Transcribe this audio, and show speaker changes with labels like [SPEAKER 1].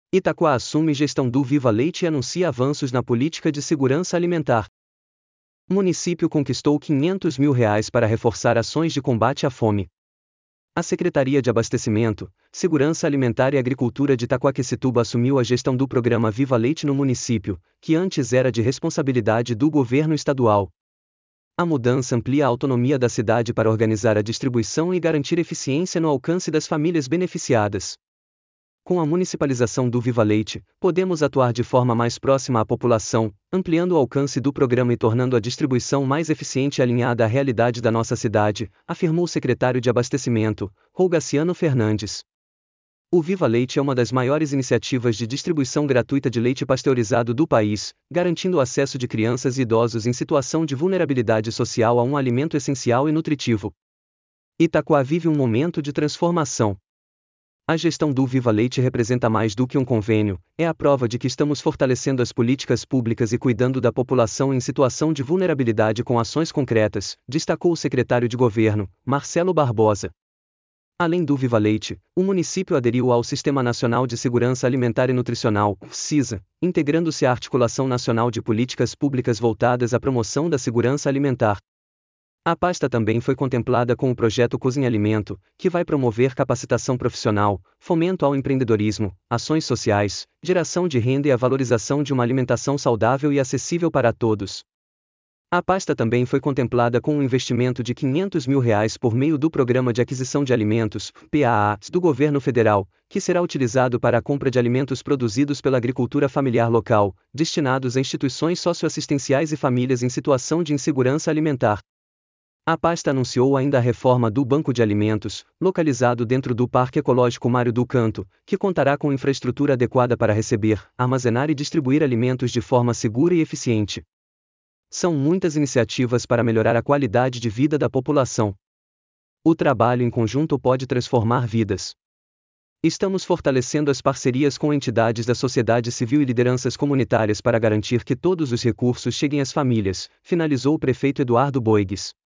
[SPEAKER 1] Itaquá assume gestão do Viva Leite e anuncia avanços na política de segurança alimentar. Município conquistou R$500 mil para reforçar ações de combate à fome. A Secretaria de Abastecimento, Segurança Alimentar e Agricultura de Itaquaquecetuba assumiu a gestão do programa Viva Leite no município, que antes era de responsabilidade do governo estadual. A mudança amplia a autonomia da cidade para organizar a distribuição e garantir eficiência no alcance das famílias beneficiadas. Com a municipalização do Viva Leite, podemos atuar de forma mais próxima à população, ampliando o alcance do programa e tornando a distribuição mais eficiente e alinhada à realidade da nossa cidade, afirmou o secretário de Abastecimento, Rogaciano Fernandes. O Viva Leite é uma das maiores iniciativas de distribuição gratuita de leite pasteurizado do país, garantindo o acesso de crianças e idosos em situação de vulnerabilidade social a um alimento essencial e nutritivo. Itaquá vive um momento de transformação. A gestão do Viva Leite representa mais do que um convênio, é a prova de que estamos fortalecendo as políticas públicas e cuidando da população em situação de vulnerabilidade com ações concretas, destacou o secretário de Governo, Marcelo Barbosa. Além do Viva Leite, o município aderiu ao Sistema Nacional de Segurança Alimentar e Nutricional, SISA, integrando-se à Articulação Nacional de Políticas Públicas voltadas à promoção da segurança alimentar. A pasta também foi contemplada com o projeto Cozinha Alimento, que vai promover capacitação profissional, fomento ao empreendedorismo, ações sociais, geração de renda e a valorização de uma alimentação saudável e acessível para todos. A pasta também foi contemplada com um investimento de R$500 mil por meio do Programa de Aquisição de Alimentos, PAA, do Governo Federal, que será utilizado para a compra de alimentos produzidos pela agricultura familiar local, destinados a instituições socioassistenciais e famílias em situação de insegurança alimentar. A pasta anunciou ainda a reforma do Banco de Alimentos, localizado dentro do Parque Ecológico Mário do Canto, que contará com infraestrutura adequada para receber, armazenar e distribuir alimentos de forma segura e eficiente. São muitas iniciativas para melhorar a qualidade de vida da população. O trabalho em conjunto pode transformar vidas. Estamos fortalecendo as parcerias com entidades da sociedade civil e lideranças comunitárias para garantir que todos os recursos cheguem às famílias, finalizou o prefeito Eduardo Boigues.